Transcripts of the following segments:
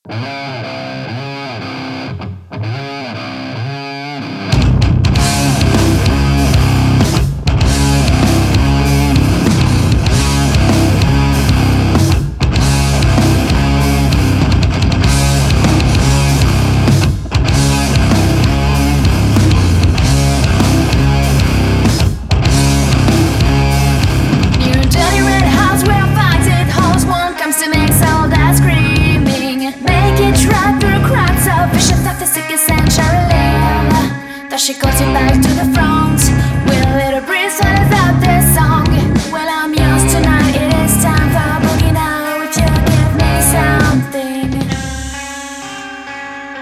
She calls you back to the front. With a little breeze swells out this song. Well, I'm yours tonight, it is time for boogie now. If you give me something.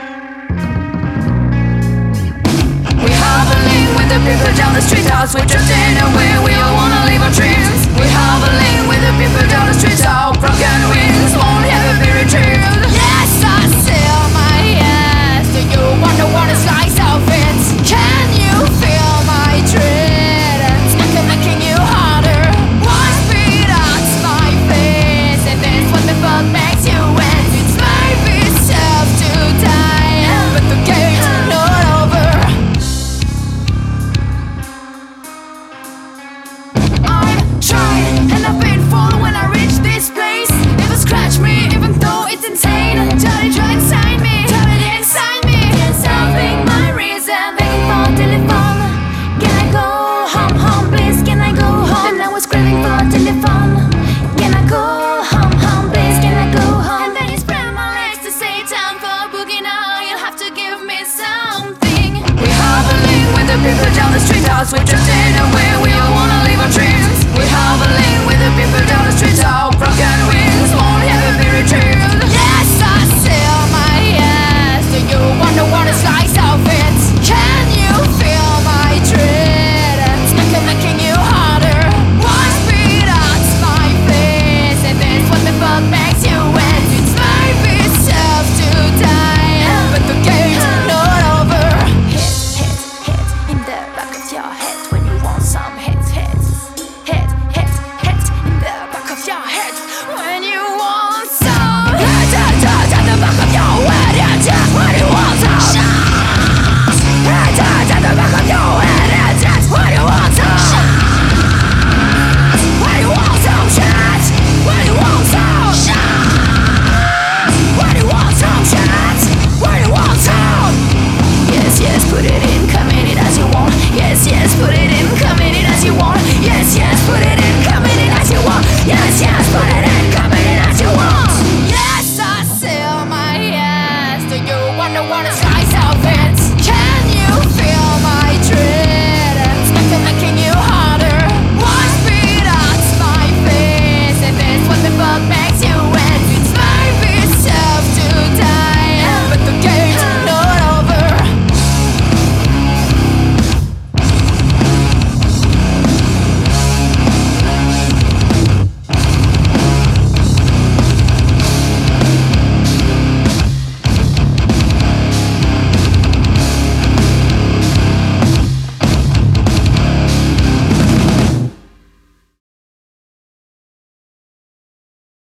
We have a link with the people down the street house. We just